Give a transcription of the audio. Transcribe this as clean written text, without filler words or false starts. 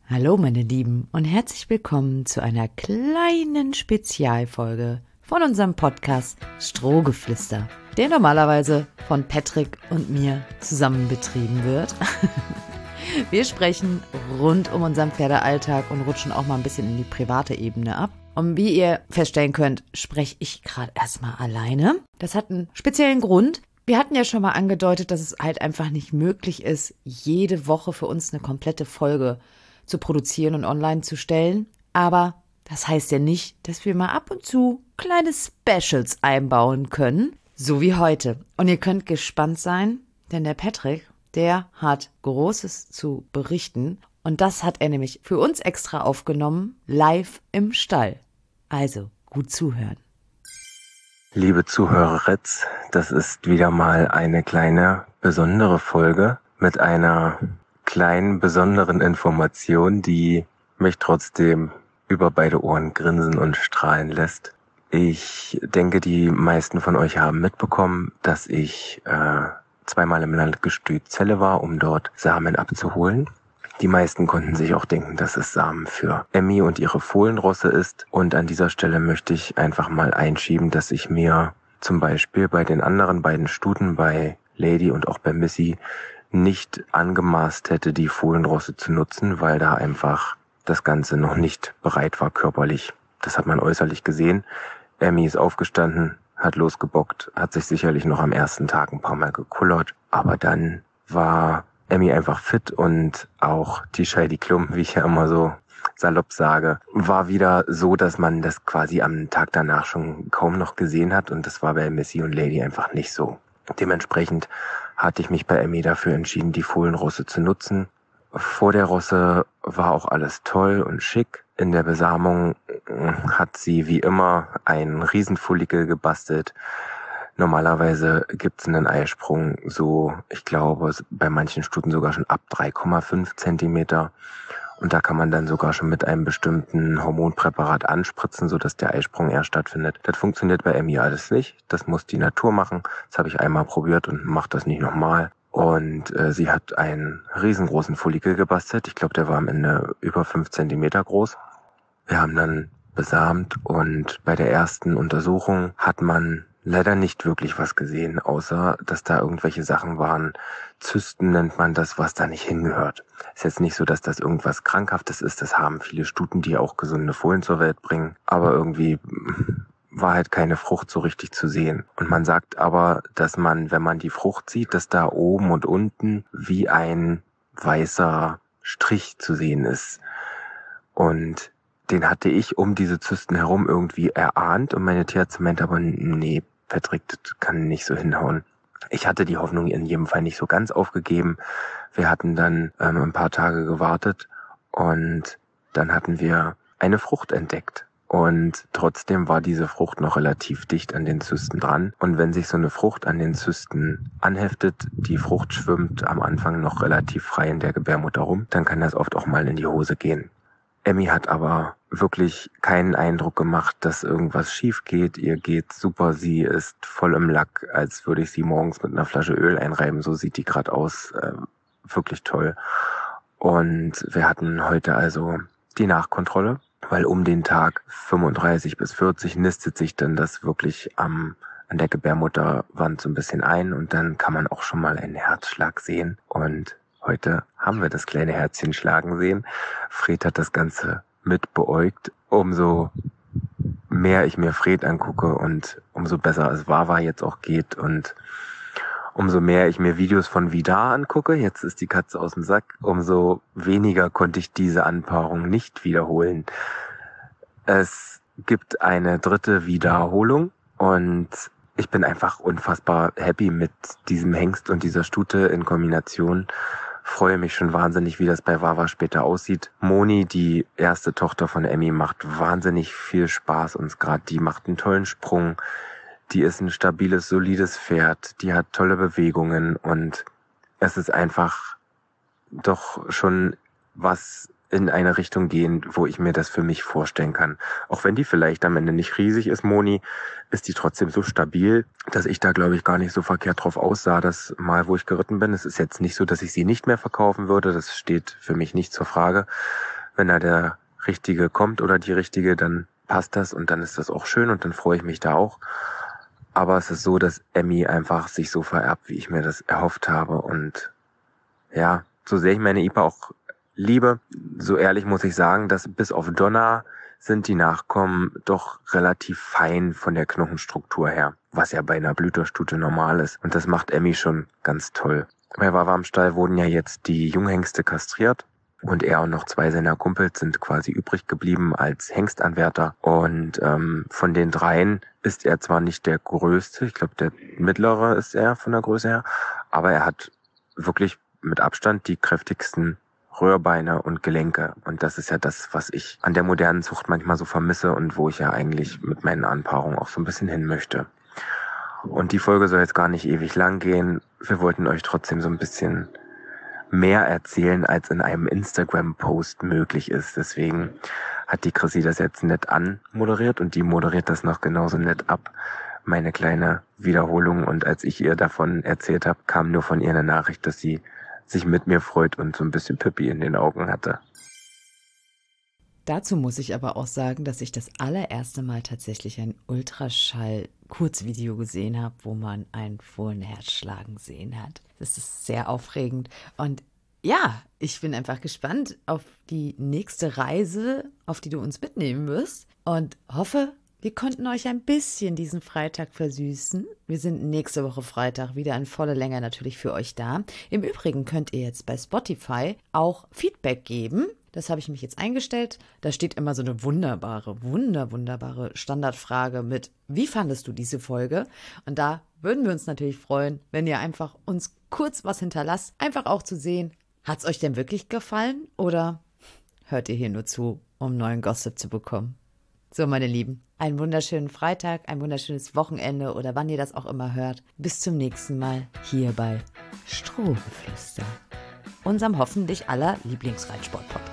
Hallo meine Lieben und herzlich willkommen zu einer kleinen Spezialfolge von unserem Podcast Strohgeflüster, der normalerweise von Patrick und mir zusammen betrieben wird. Wir sprechen rund um unseren Pferdealltag und rutschen auch mal ein bisschen in die private Ebene ab. Und wie ihr feststellen könnt, spreche ich gerade erstmal alleine. Das hat einen speziellen Grund. Wir hatten ja schon mal angedeutet, dass es halt einfach nicht möglich ist, jede Woche für uns eine komplette Folge zu produzieren und online zu stellen. Aber das heißt ja nicht, dass wir mal ab und zu kleine Specials einbauen können, so wie heute. Und ihr könnt gespannt sein, denn der Patrick, der hat Großes zu berichten. Und das hat er nämlich für uns extra aufgenommen, live im Stall. Also, gut zuhören. Liebe Zuhöreritz, das ist wieder mal eine kleine besondere Folge mit einer kleinen besonderen Information, die mich trotzdem über beide Ohren grinsen und strahlen lässt. Ich denke, die meisten von euch haben mitbekommen, dass ich zweimal im Landgestüt Celle war, um dort Samen abzuholen. Die meisten konnten sich auch denken, dass es Samen für Emmy und ihre Fohlenrosse ist. Und an dieser Stelle möchte ich einfach mal einschieben, dass ich mir zum Beispiel bei den anderen beiden Stuten, bei Lady und auch bei Missy, nicht angemaßt hätte, die Fohlenrosse zu nutzen, weil da einfach das Ganze noch nicht bereit war körperlich. Das hat man äußerlich gesehen. Emmy ist aufgestanden, hat losgebockt, hat sich sicherlich noch am ersten Tag ein paar Mal gekullert, aber dann war Emmy einfach fit und auch die Scheidi Klum, wie ich ja immer so salopp sage, war wieder so, dass man das quasi am Tag danach schon kaum noch gesehen hat, und das war bei Missy und Lady einfach nicht so. Dementsprechend hatte ich mich bei Emmy dafür entschieden, die Fohlenrosse zu nutzen. Vor der Rosse war auch alles toll und schick. In der Besamung hat sie wie immer einen Riesenfollikel gebastelt. Normalerweise gibt's einen Eisprung so, ich glaube, bei manchen Stuten sogar schon ab 3,5 Zentimeter. Und da kann man dann sogar schon mit einem bestimmten Hormonpräparat anspritzen, sodass der Eisprung erst stattfindet. Das funktioniert bei Emmy alles nicht. Das muss die Natur machen. Das habe ich einmal probiert und mache das nicht nochmal. Und sie hat einen riesengroßen Follikel gebastelt. Ich glaube, der war am Ende über 5 Zentimeter groß. Wir haben dann besamt und bei der ersten Untersuchung hat man leider nicht wirklich was gesehen, außer dass da irgendwelche Sachen waren. Zysten nennt man das, was da nicht hingehört. Ist jetzt nicht so, dass das irgendwas Krankhaftes ist. Das haben viele Stuten, die auch gesunde Fohlen zur Welt bringen. Aber irgendwie war halt keine Frucht so richtig zu sehen. Und man sagt aber, dass man, wenn man die Frucht sieht, dass da oben und unten wie ein weißer Strich zu sehen ist. Und den hatte ich um diese Zysten herum irgendwie erahnt. Und meine Tierärztin meinte aber, nee, Patrick, das kann nicht so hinhauen. Ich hatte die Hoffnung in jedem Fall nicht so ganz aufgegeben. Wir hatten dann ein paar Tage gewartet und dann hatten wir eine Frucht entdeckt. Und trotzdem war diese Frucht noch relativ dicht an den Zysten dran. Und wenn sich so eine Frucht an den Zysten anheftet, die Frucht schwimmt am Anfang noch relativ frei in der Gebärmutter rum, dann kann das oft auch mal in die Hose gehen. Emmy hat aber wirklich keinen Eindruck gemacht, dass irgendwas schief geht. Ihr geht's super, sie ist voll im Lack, als würde ich sie morgens mit einer Flasche Öl einreiben. So sieht die gerade aus, wirklich toll. Und wir hatten heute also die Nachkontrolle, weil um den Tag 35 bis 40 nistet sich dann das wirklich an der Gebärmutterwand so ein bisschen ein, und dann kann man auch schon mal einen Herzschlag sehen. Und heute haben wir das kleine Herzchen schlagen sehen. Fred hat das Ganze mit beäugt. Umso mehr ich mir Fred angucke und umso besser es Wawa jetzt auch geht und umso mehr ich mir Videos von Vidar angucke, jetzt ist die Katze aus dem Sack, umso weniger konnte ich diese Anpaarung nicht wiederholen. Es gibt eine dritte Wiederholung und ich bin einfach unfassbar happy mit diesem Hengst und dieser Stute in Kombination. Freue mich schon wahnsinnig, wie das bei Wawa später aussieht. Moni, die erste Tochter von Emmy, macht wahnsinnig viel Spaß uns gerade. Die macht einen tollen Sprung. Die ist ein stabiles, solides Pferd. Die hat tolle Bewegungen und es ist einfach doch schon was in eine Richtung gehen, wo ich mir das für mich vorstellen kann. Auch wenn die vielleicht am Ende nicht riesig ist, Moni, ist die trotzdem so stabil, dass ich da, glaube ich, gar nicht so verkehrt drauf aussah, das Mal, wo ich geritten bin. Es ist jetzt nicht so, dass ich sie nicht mehr verkaufen würde. Das steht für mich nicht zur Frage. wenn da der Richtige kommt oder die Richtige, dann passt das und dann ist das auch schön und dann freue ich mich da auch. Aber es ist so, dass Emmy einfach sich so vererbt, wie ich mir das erhofft habe. Und ja, so sehr ich meine Ipa auch liebe, so ehrlich muss ich sagen, dass bis auf Donna sind die Nachkommen doch relativ fein von der Knochenstruktur her, was ja bei einer Blüterstute normal ist. Und das macht Emmy schon ganz toll. Bei Wawa im Stall wurden ja jetzt die Junghengste kastriert. Und er und noch 2 seiner Kumpels sind quasi übrig geblieben als Hengstanwärter. Und von den 3 ist er zwar nicht der Größte, ich glaube der Mittlere ist er von der Größe her, aber er hat wirklich mit Abstand die kräftigsten Röhrbeine und Gelenke. Und das ist ja das, was ich an der modernen Zucht manchmal so vermisse und wo ich ja eigentlich mit meinen Anpaarungen auch so ein bisschen hin möchte. Und die Folge soll jetzt gar nicht ewig lang gehen. Wir wollten euch trotzdem so ein bisschen mehr erzählen, als in einem Instagram-Post möglich ist. Deswegen hat die Chrissy das jetzt nett anmoderiert und die moderiert das noch genauso nett ab. Meine kleine Wiederholung. Und als ich ihr davon erzählt habe, kam nur von ihr eine Nachricht, dass sie sich mit mir freut und so ein bisschen Pippi in den Augen hatte. Dazu muss ich aber auch sagen, dass ich das allererste Mal tatsächlich ein Ultraschall-Kurzvideo gesehen habe, wo man ein Fohlenherz schlagen sehen hat. Das ist sehr aufregend und ja, ich bin einfach gespannt auf die nächste Reise, auf die du uns mitnehmen wirst und hoffe, wir konnten euch ein bisschen diesen Freitag versüßen. Wir sind nächste Woche Freitag wieder in voller Länge natürlich für euch da. Im Übrigen könnt ihr jetzt bei Spotify auch Feedback geben. Das habe ich mich jetzt eingestellt. Da steht immer so eine wunderbare Standardfrage mit: Wie fandest du diese Folge? Und da würden wir uns natürlich freuen, wenn ihr einfach uns kurz was hinterlasst. Einfach auch zu sehen, hat es euch denn wirklich gefallen oder hört ihr hier nur zu, um neuen Gossip zu bekommen? So, meine Lieben, einen wunderschönen Freitag, ein wunderschönes Wochenende oder wann ihr das auch immer hört. Bis zum nächsten Mal hier bei Strohgeflüster, unserem hoffentlich aller Lieblingsreitsport-Podcast.